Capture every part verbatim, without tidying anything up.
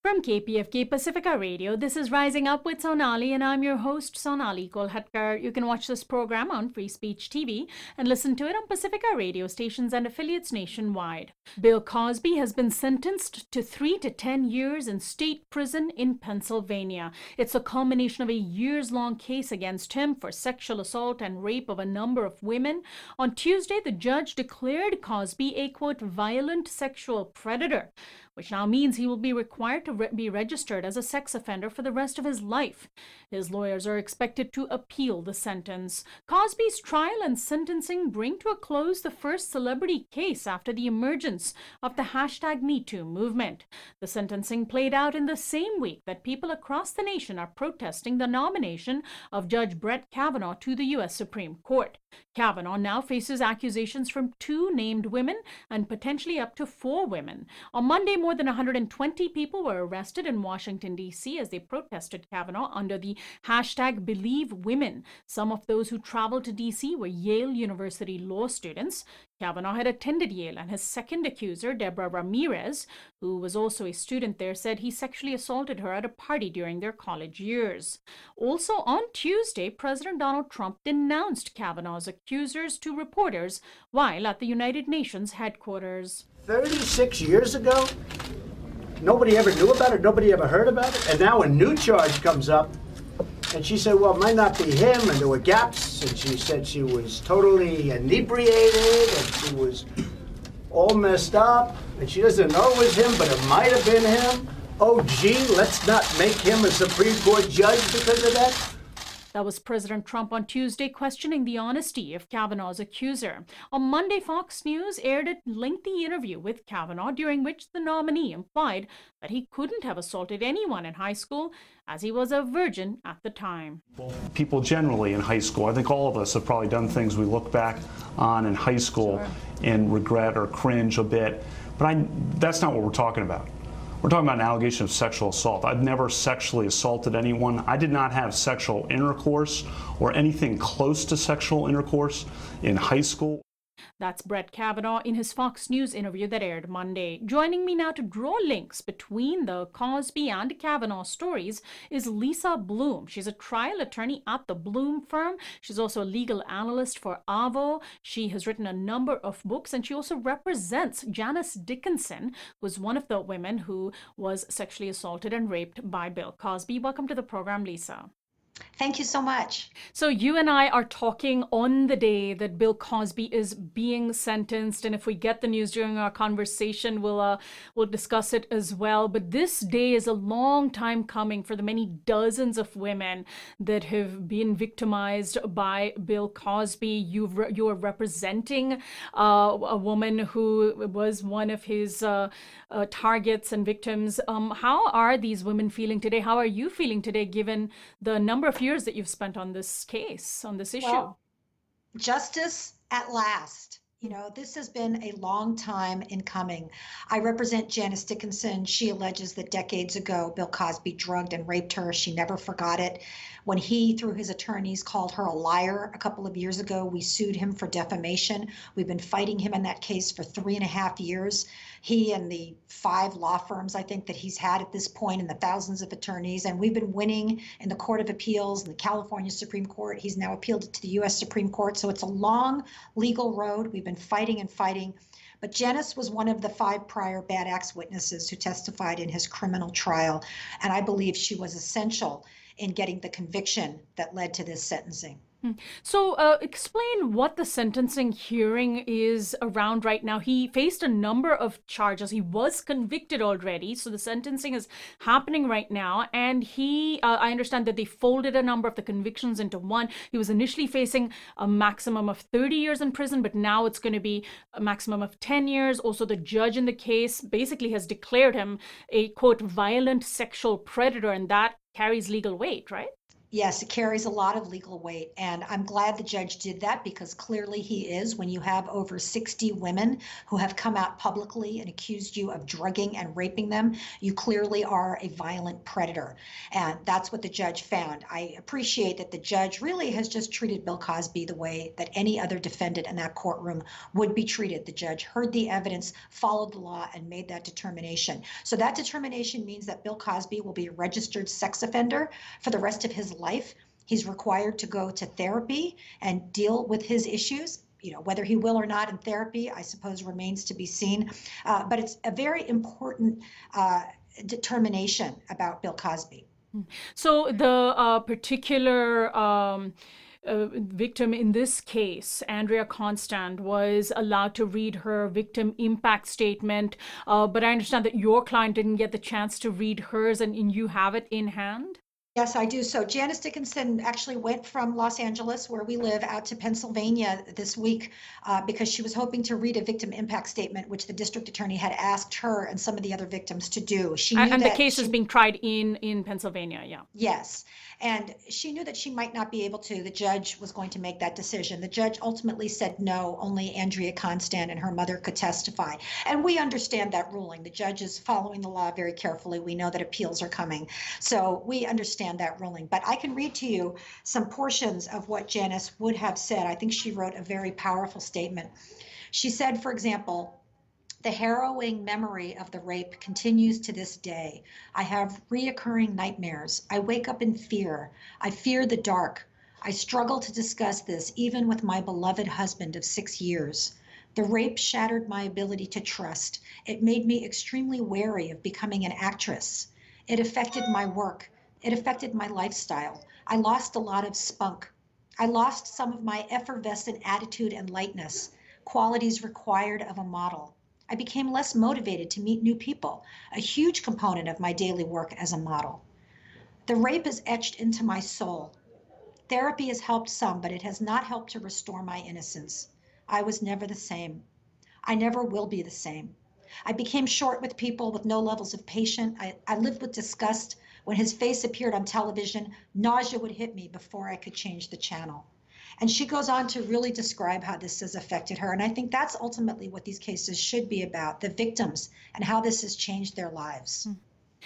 From K P F K Pacifica Radio, this is Rising Up with Sonali, and I'm your host, Sonali Kolhatkar. You can watch this program on Free Speech T V and listen to it on Pacifica radio stations and affiliates nationwide. Bill Cosby has been sentenced to three to ten years in state prison in Pennsylvania. It's a culmination of a years-long case against him for sexual assault and rape of a number of women. On Tuesday, the judge declared Cosby a, quote, violent sexual predator, which now means he will be required to re- be registered as a sex offender for the rest of his life. His lawyers are expected to appeal the sentence. Cosby's trial and sentencing bring to a close the first celebrity case after the emergence of the hashtag MeToo movement. The sentencing played out in the same week that people across the nation are protesting the nomination of Judge Brett Kavanaugh to the U S Supreme Court. Kavanaugh now faces accusations from two named women and potentially up to four women. On Monday, more than one hundred twenty people were arrested in Washington, D C as they protested Kavanaugh under the hashtag BelieveWomen. Some of those who traveled to D C were Yale University law students. Kavanaugh had attended Yale, and his second accuser, Deborah Ramirez, who was also a student there, said he sexually assaulted her at a party during their college years. Also on Tuesday, President Donald Trump denounced Kavanaugh's accusers to reporters while at the United Nations headquarters. thirty-six years ago, nobody ever knew about it, nobody ever heard about it, and now a new charge comes up. And she said, well, it might not be him, and there were gaps, and she said she was totally inebriated, and she was all messed up, and she doesn't know it was him, but it might have been him. Oh, gee, let's not make him a Supreme Court judge because of that. That was President Trump on Tuesday questioning the honesty of Kavanaugh's accuser. On Monday, Fox News aired a lengthy interview with Kavanaugh, during which the nominee implied that he couldn't have assaulted anyone in high school as he was a virgin at the time. People generally in high school, I think all of us have probably done things we look back on in high school sure. and regret or cringe a bit, but I, that's not what we're talking about. We're talking about an allegation of sexual assault. I've never sexually assaulted anyone. I did not have sexual intercourse or anything close to sexual intercourse in high school. That's Brett Kavanaugh in his Fox News interview that aired Monday. Joining me now to draw links between the Cosby and Kavanaugh stories is Lisa Bloom. She's a trial attorney at the Bloom firm. She's also a legal analyst for Avvo. She has written a number of books, and she also represents Janice Dickinson, who's one of the women who was sexually assaulted and raped by Bill Cosby. Welcome to the program, Lisa. Thank you so much. So you and I are talking on the day that Bill Cosby is being sentenced, and if we get the news during our conversation, we'll uh, we'll discuss it as well. But this day is a long time coming for the many dozens of women that have been victimized by Bill Cosby. You've re- you are representing uh, a woman who was one of his uh, uh, targets and victims. Um, how are these women feeling today? How are you feeling today, given the number of years that you've spent on this case, on this issue? Well, justice at last. You know, this has been a long time in coming. I represent Janice Dickinson. She alleges that decades ago, Bill Cosby drugged and raped her. She never forgot it. When he, through his attorneys, called her a liar a couple of years ago, we sued him for defamation. We've been fighting him in that case for three and a half years. He and the five law firms, I think, that he's had at this point, and the thousands of attorneys, and we've been winning in the Court of Appeals and the California Supreme Court. He's now appealed it to the U S Supreme Court. So it's a long legal road. We've been fighting and fighting. But Janice was one of the five prior bad acts witnesses who testified in his criminal trial. And I believe she was essential in getting the conviction that led to this sentencing. So uh, explain what the sentencing hearing is around right now. He faced a number of charges. He was convicted already. So the sentencing is happening right now. And he, uh, I understand that they folded a number of the convictions into one. He was initially facing a maximum of thirty years in prison, but now it's going to be a maximum of ten years. Also, the judge in the case basically has declared him a, quote, violent sexual predator, and that carries legal weight, right? Yes, it carries a lot of legal weight. And I'm glad the judge did that because clearly he is. When you have over sixty women who have come out publicly and accused you of drugging and raping them, you clearly are a violent predator. And that's what the judge found. I appreciate that the judge really has just treated Bill Cosby the way that any other defendant in that courtroom would be treated. The judge heard the evidence, followed the law, and made that determination. So that determination means that Bill Cosby will be a registered sex offender for the rest of his life. He's required to go to therapy and deal with his issues. You know, whether he will or not in therapy, I suppose, remains to be seen. Uh, but it's a very important uh, determination about Bill Cosby. So the uh, particular um, uh, victim in this case, Andrea Constand, was allowed to read her victim impact statement. Uh, but I understand that your client didn't get the chance to read hers, and, and you have it in hand? Yes, I do. So Janice Dickinson actually went from Los Angeles, where we live, out to Pennsylvania this week uh, because she was hoping to read a victim impact statement, which the district attorney had asked her and some of the other victims to do. She knew and that the case she, is being tried in, in Pennsylvania, yeah. Yes. And she knew that she might not be able to. The judge was going to make that decision. The judge ultimately said no, only Andrea Constand and her mother could testify. And we understand that ruling. The judge is following the law very carefully. We know that appeals are coming. So we understand that ruling. But I can read to you some portions of what Janice would have said. I think she wrote a very powerful statement. She said, for example, "The harrowing memory of the rape continues to this day. I have reoccurring nightmares. I wake up in fear. I fear the dark. I struggle to discuss this even with my beloved husband of six years. The rape shattered my ability to trust. It made me extremely wary of becoming an actress. It affected my work. It affected my lifestyle. I lost a lot of spunk. I lost some of my effervescent attitude and lightness, qualities required of a model. I became less motivated to meet new people, a huge component of my daily work as a model. The rape is etched into my soul. Therapy has helped some, but it has not helped to restore my innocence. I was never the same. I never will be the same. I became short with people with no levels of patience. I, I lived with disgust. When his face appeared on television, nausea would hit me before I could change the channel." And she goes on to really describe how this has affected her. And I think that's ultimately what these cases should be about, the victims and how this has changed their lives. Mm.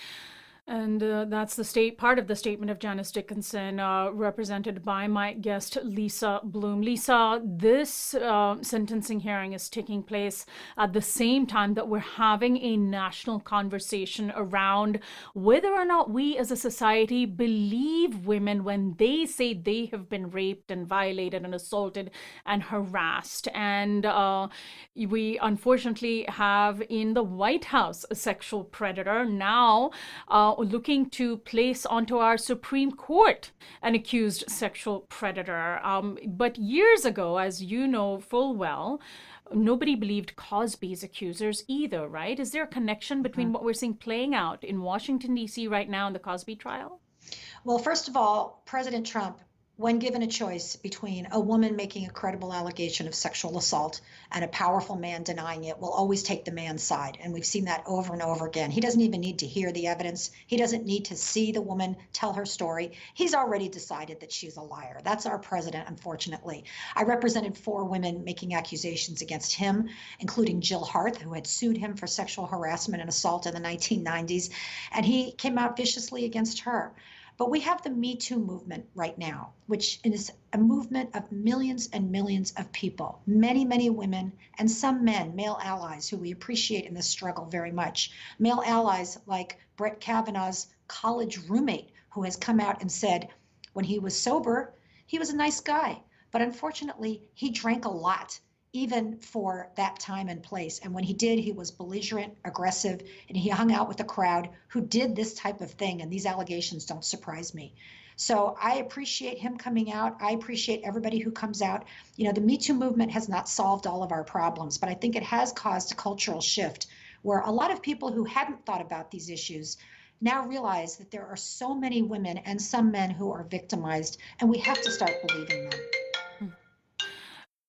And uh, that's the state part of the statement of Janice Dickinson, uh, represented by my guest, Lisa Bloom. Lisa, this uh, sentencing hearing is taking place at the same time that we're having a national conversation around whether or not we as a society believe women when they say they have been raped and violated and assaulted and harassed. And uh, we unfortunately have in the White House a sexual predator now uh, looking to place onto our Supreme Court an accused sexual predator. Um, but years ago, as you know full well, nobody believed Cosby's accusers either, right? Is there a connection between mm-hmm. what we're seeing playing out in Washington, D C right now in the Cosby trial? Well, first of all, President Trump, when given a choice between a woman making a credible allegation of sexual assault and a powerful man denying it, will always take the man's side. And we've seen that over and over again. He doesn't even need to hear the evidence. He doesn't need to see the woman tell her story. He's already decided that she's a liar. That's our president, unfortunately. I represented four women making accusations against him, including Jill Harth, who had sued him for sexual harassment and assault in the nineteen nineties. And he came out viciously against her. But we have the Me Too movement right now, which is a movement of millions and millions of people, many, many women, and some men, male allies, who we appreciate in this struggle very much. Male allies like Brett Kavanaugh's college roommate, who has come out and said when he was sober, he was a nice guy. But unfortunately, he drank a lot, even for that time and place. And when he did, he was belligerent, aggressive, and he hung out with a crowd who did this type of thing. And these allegations don't surprise me. So I appreciate him coming out. I appreciate everybody who comes out. You know, the Me Too movement has not solved all of our problems, but I think it has caused a cultural shift where a lot of people who hadn't thought about these issues now realize that there are so many women and some men who are victimized, and we have to start believing them.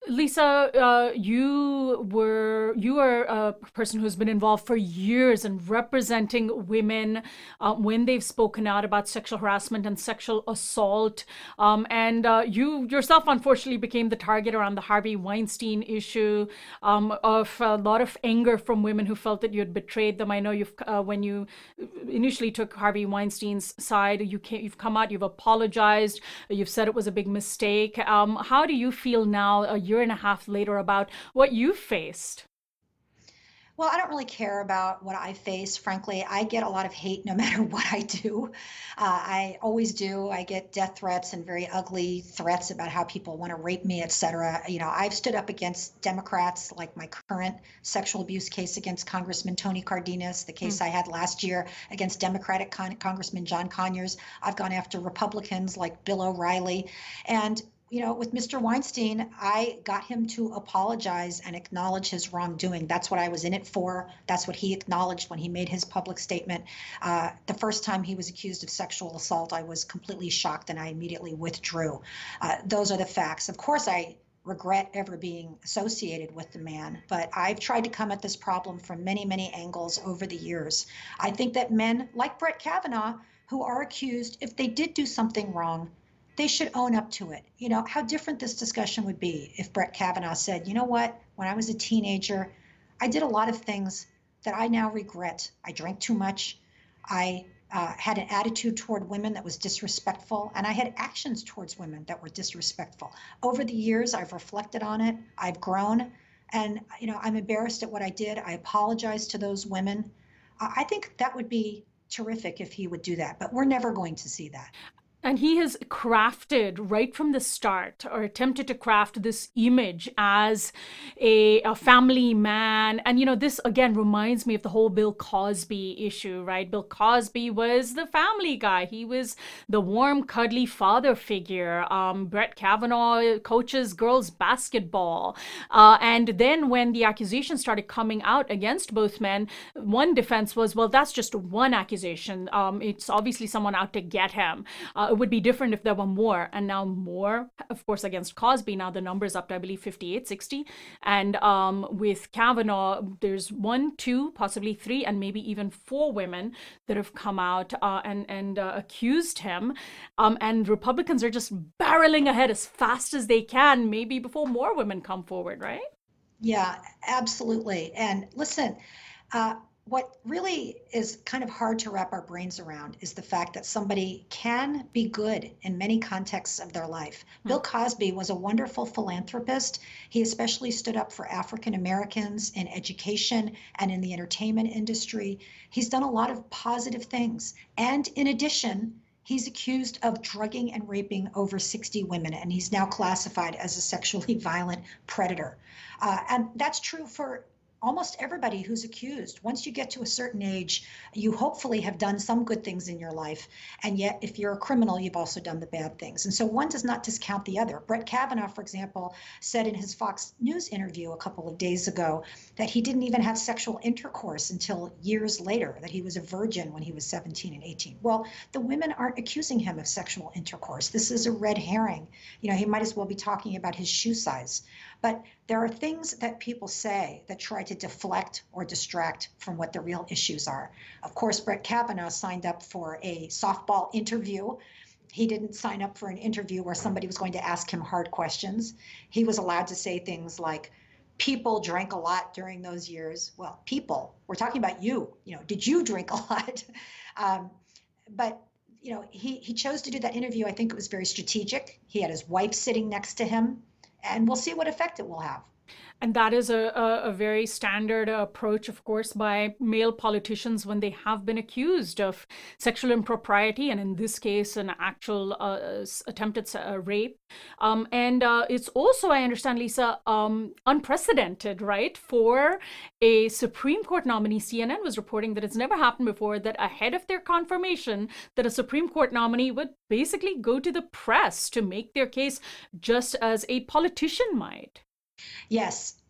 Lisa, uh, you were you are a person who's been involved for years in representing women uh, when they've spoken out about sexual harassment and sexual assault. Um, and uh, you yourself, unfortunately, became the target around the Harvey Weinstein issue um, of a lot of anger from women who felt that you had betrayed them. I know you've uh, when you initially took Harvey Weinstein's side, you came, you've come out, you've apologized, you've said it was a big mistake. Um, how do you feel now, a year and a half later, about what you faced? Well, I don't really care about what I face. Frankly, I get a lot of hate no matter what I do. Uh, I always do. I get death threats and very ugly threats about how people want to rape me, et cetera. You know, I've stood up against Democrats, like my current sexual abuse case against Congressman Tony Cardenas, the case mm. I had last year against Democratic Con- Congressman John Conyers. I've gone after Republicans like Bill O'Reilly. And you know, with Mister Weinstein, I got him to apologize and acknowledge his wrongdoing. That's what I was in it for. That's what he acknowledged when he made his public statement. Uh, the first time he was accused of sexual assault, I was completely shocked and I immediately withdrew. Uh, those are the facts. Of course, I regret ever being associated with the man, but I've tried to come at this problem from many, many angles over the years. I think that men like Brett Kavanaugh, who are accused, if they did do something wrong, they should own up to it. You know, how different this discussion would be if Brett Kavanaugh said, you know what, when I was a teenager, I did a lot of things that I now regret. I drank too much. I uh, had an attitude toward women that was disrespectful, and I had actions towards women that were disrespectful. Over the years, I've reflected on it. I've grown, and, you know, I'm embarrassed at what I did. I apologize to those women. Uh, I think that would be terrific if he would do that, but we're never going to see that. And he has crafted right from the start, or attempted to craft, this image as a, a family man. And, you know, this again reminds me of the whole Bill Cosby issue, right? Bill Cosby was the family guy. He was the warm, cuddly father figure. Um, Brett Kavanaugh coaches girls basketball. Uh, and then when the accusations started coming out against both men, one defense was, well, that's just one accusation. Um, it's obviously someone out to get him. Uh, It would be different if there were more, and now more, of course, against Cosby. Now the number's up to, I believe, fifty-eight, sixty. And um, with Kavanaugh, there's one, two, possibly three, and maybe even four women that have come out uh, and, and uh, accused him. Um, and Republicans are just barreling ahead as fast as they can, maybe before more women come forward, right? Yeah, absolutely. And listen, uh, what really is kind of hard to wrap our brains around is the fact that somebody can be good in many contexts of their life. Mm-hmm. Bill Cosby was a wonderful philanthropist. He especially stood up for African Americans in education and in the entertainment industry. He's done a lot of positive things. And in addition, he's accused of drugging and raping over sixty women, and he's now classified as a sexually violent predator. Uh, and that's true for almost everybody who's accused. Once you get to a certain age, you hopefully have done some good things in your life. And yet, if you're a criminal, you've also done the bad things. And so one does not discount the other. Brett Kavanaugh, for example, said in his Fox News interview a couple of days ago that he didn't even have sexual intercourse until years later, that he was a virgin when he was seventeen and eighteen. Well, the women aren't accusing him of sexual intercourse. This is a red herring. You know, he might as well be talking about his shoe size. But there are things that people say that try to deflect or distract from what the real issues are. Of course, Brett Kavanaugh signed up for a softball interview. He didn't sign up for an interview where somebody was going to ask him hard questions. He was allowed to say things like, people drank a lot during those years. Well, people, we're talking about you. You know, did you drink a lot? um, but you know, he, he chose to do that interview. I think it was very strategic. He had his wife sitting next to him. And we'll see what effect it will have. And that is a, a, a very standard approach, of course, by male politicians when they have been accused of sexual impropriety, and in this case, an actual uh, attempted uh, rape. Um, and uh, it's also, I understand, Lisa, um, unprecedented, right, for a Supreme Court nominee. C N N was reporting that it's never happened before, that ahead of their confirmation, that a Supreme Court nominee would basically go to the press to make their case just as a politician might. Yes,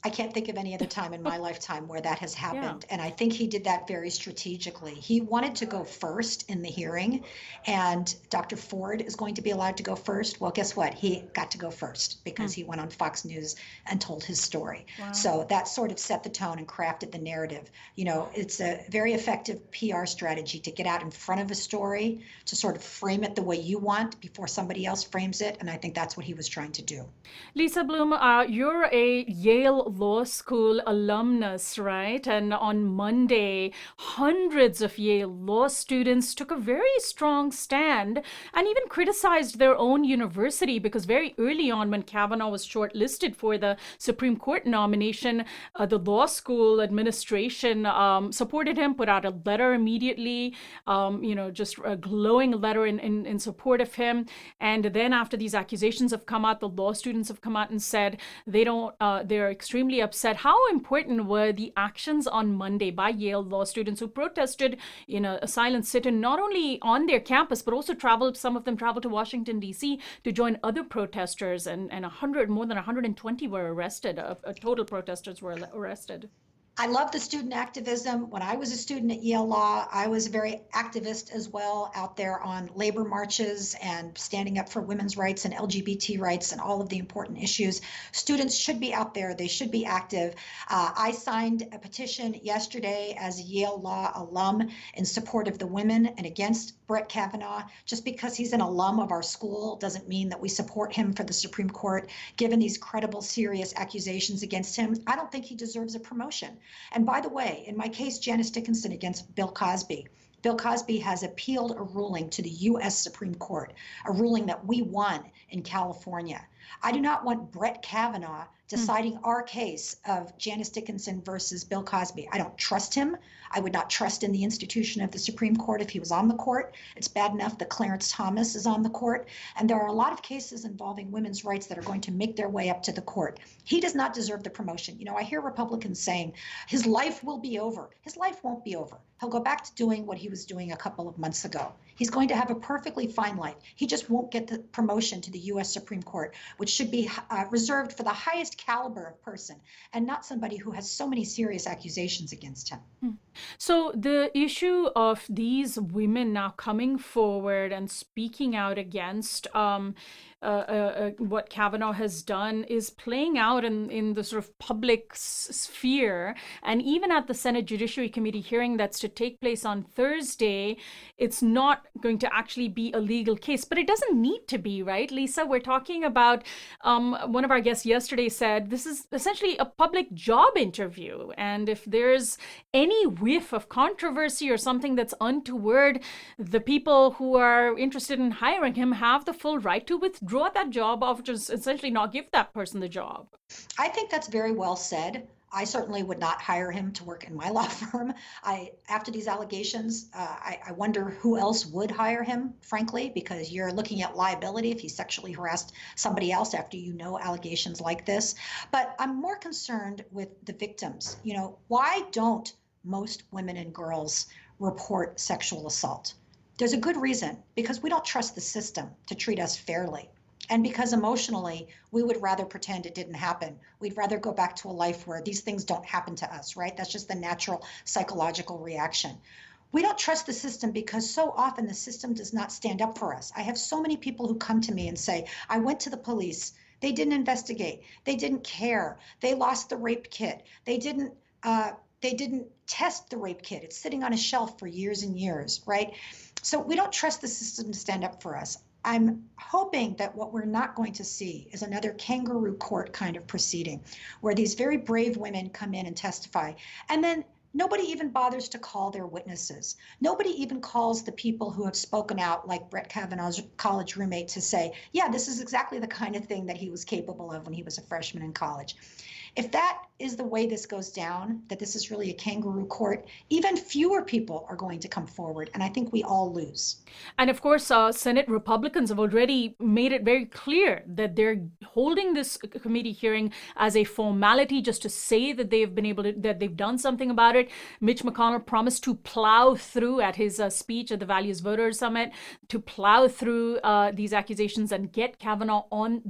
I can't think of any other time in my lifetime where that has happened. Yeah. And I think he did that very strategically. He wanted to go first in the hearing, and Doctor Ford is going to be allowed to go first. Well, guess what? He got to go first because hmm. he went on Fox News and told his story. Wow. So that sort of set the tone and crafted the narrative. You know, it's a very effective P R strategy to get out in front of a story, to sort of frame it the way you want before somebody else frames it. And I think that's what he was trying to do. Lisa Bloom, uh, you're a Yale Law School alumnus, right? And on Monday, hundreds of Yale law students took a very strong stand and even criticized their own university, because very early on, when Kavanaugh was shortlisted for the Supreme Court nomination, uh, the law school administration um, supported him, put out a letter immediately, um, you know, just a glowing letter in, in, in support of him. And then after these accusations have come out, the law students have come out and said they don't, uh, they're extremely upset. How important were the actions on Monday by Yale law students who protested in a, a silent sit-in, not only on their campus, but also traveled, some of them traveled to Washington, D C to join other protesters, and, and one hundred, more than one hundred twenty were arrested, uh, uh, total protesters were arrested. I love the student activism. When I was a student at Yale Law, I was a very activist as well, out there on labor marches and standing up for women's rights and L G B T rights and all of the important issues. Students should be out there. They should be active. Uh, I signed a petition yesterday as a Yale Law alum in support of the women and against Brett Kavanaugh. Just because he's an alum of our school doesn't mean that we support him for the Supreme Court. Given these credible, serious accusations against him, I don't think he deserves a promotion. And by the way, in my case, Janice Dickinson against Bill Cosby, Bill Cosby has appealed a ruling to the U S Supreme Court, a ruling that we won in California. I do not want Brett Kavanaugh deciding mm. our case of Janice Dickinson versus Bill Cosby. I don't trust him. I would not trust in the institution of the Supreme Court if he was on the court. It's bad enough that Clarence Thomas is on the court. And there are a lot of cases involving women's rights that are going to make their way up to the court. He does not deserve the promotion. You know, I hear Republicans saying his life will be over. His life won't be over. He'll go back to doing what he was doing a couple of months ago. He's going to have a perfectly fine life. He just won't get the promotion to the U S Supreme Court, which should be uh, reserved for the highest caliber of person and not somebody who has so many serious accusations against him. Hmm. So the issue of these women now coming forward and speaking out against um, uh, uh, what Kavanaugh has done is playing out in, in the sort of public s- sphere. And even at the Senate Judiciary Committee hearing that's to take place on Thursday, it's not going to actually be a legal case. But it doesn't need to be, right, Lisa? We're talking about, um, one of our guests yesterday said, this is essentially a public job interview. And if there's any whiff of controversy or something that's untoward, the people who are interested in hiring him have the full right to withdraw that job or just essentially not give that person the job. I think that's very well said. I certainly would not hire him to work in my law firm. I, after these allegations, uh, I, I wonder who else would hire him, frankly, because you're looking at liability if he sexually harassed somebody else after you know allegations like this. But I'm more concerned with the victims. You know, why don't most women and girls report sexual assault? There's a good reason, because we don't trust the system to treat us fairly. And because emotionally, we would rather pretend it didn't happen. We'd rather go back to a life where these things don't happen to us, right? That's just the natural psychological reaction. We don't trust the system because so often the system does not stand up for us. I have so many people who come to me and say, I went to the police. They didn't investigate. They didn't care. They lost the rape kit. They didn't, uh, they didn't test the rape kit. It's sitting on a shelf for years and years, right? So we don't trust the system to stand up for us. I'm hoping that what we're not going to see is another kangaroo court kind of proceeding where these very brave women come in and testify, and then nobody even bothers to call their witnesses. Nobody even calls the people who have spoken out, like Brett Kavanaugh's college roommate, to say, yeah, this is exactly the kind of thing that he was capable of when he was a freshman in college. If that is the way this goes down, that this is really a kangaroo court, even fewer people are going to come forward. And I think we all lose. And of course, uh, Senate Republicans have already made it very clear that they're holding this committee hearing as a formality just to say that they've been able to, that they've done something about it. Mitch McConnell promised to plow through at his uh, speech at the Values Voters Summit, to plow through uh, these accusations and get Kavanaugh on the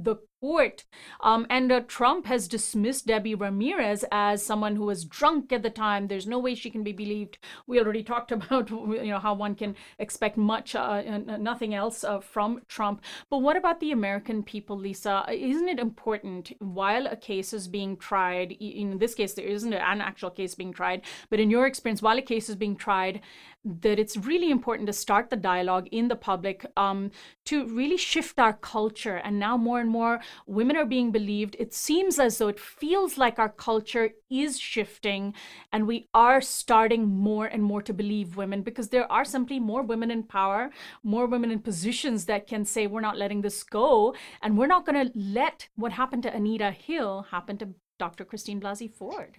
court. Um, and uh, Trump has dismissed Debbie Ramirez as someone who was drunk at the time. There's no way she can be believed. We already talked about, you know, how one can expect much, uh, nothing else uh, from Trump. But what about the American people, Lisa? Isn't it important while a case is being tried, in this case, there isn't an actual case being tried, but in your experience, while a case is being tried, that it's really important to start the dialogue in the public um, to really shift our culture. And now more and more women are being believed. It seems as though it feels like our culture is shifting and we are starting more and more to believe women, because there are simply more women in power, more women in positions that can say, we're not letting this go. And we're not going to let what happened to Anita Hill happen to Doctor Christine Blasey Ford.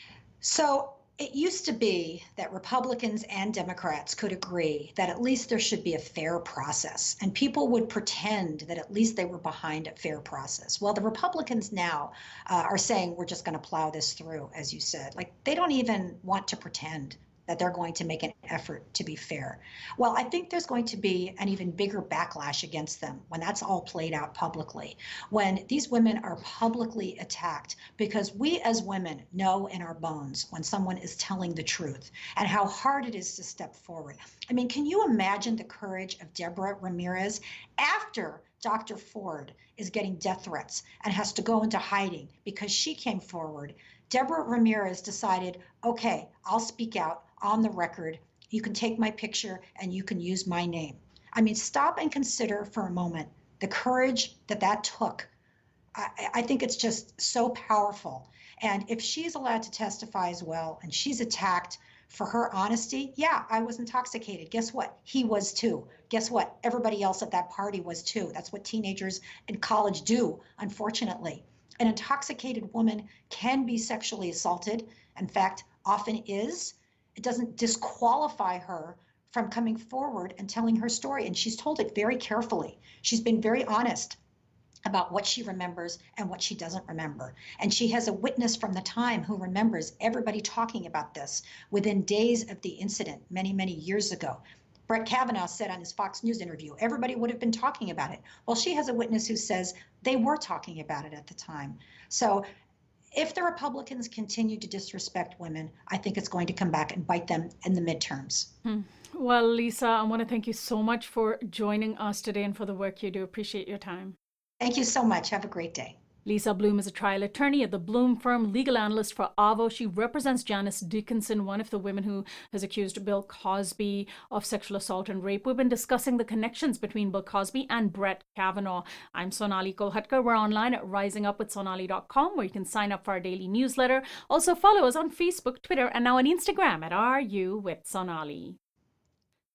So it used to be that Republicans and Democrats could agree that at least there should be a fair process, and people would pretend that at least they were behind a fair process. Well, the Republicans now uh, are saying we're just going to plow this through, as you said. Like, they don't even want to pretend that they're going to make an effort to be fair. Well, I think there's going to be an even bigger backlash against them when that's all played out publicly, when these women are publicly attacked, because we as women know in our bones when someone is telling the truth and how hard it is to step forward. I mean, can you imagine the courage of Deborah Ramirez after Doctor Ford is getting death threats and has to go into hiding because she came forward? Deborah Ramirez decided, okay, I'll speak out on the record. You can take my picture and you can use my name. I mean, stop and consider for a moment the courage that that took. I, I think it's just so powerful. And if she's allowed to testify as well, and she's attacked for her honesty, yeah, I was intoxicated. Guess what? He was too. Guess what? Everybody else at that party was too. That's what teenagers in college do, unfortunately. An intoxicated woman can be sexually assaulted. In fact, often is. It doesn't disqualify her from coming forward and telling her story. And she's told it very carefully. She's been very honest about what she remembers and what she doesn't remember. And she has a witness from the time who remembers everybody talking about this within days of the incident many, many years ago. Brett Kavanaugh said on his Fox News interview, everybody would have been talking about it. Well, she has a witness who says they were talking about it at the time. So if the Republicans continue to disrespect women, I think it's going to come back and bite them in the midterms. Hmm. Well, Lisa, I want to thank you so much for joining us today and for the work you do. Appreciate your time. Thank you so much. Have a great day. Lisa Bloom is a trial attorney at the Bloom firm, legal analyst for Avvo. She represents Janice Dickinson, one of the women who has accused Bill Cosby of sexual assault and rape. We've been discussing the connections between Bill Cosby and Brett Kavanaugh. I'm Sonali Kolhatkar. We're online at rising up with sonali dot com, where you can sign up for our daily newsletter. Also follow us on Facebook, Twitter, and now on Instagram at Are You with Sonali.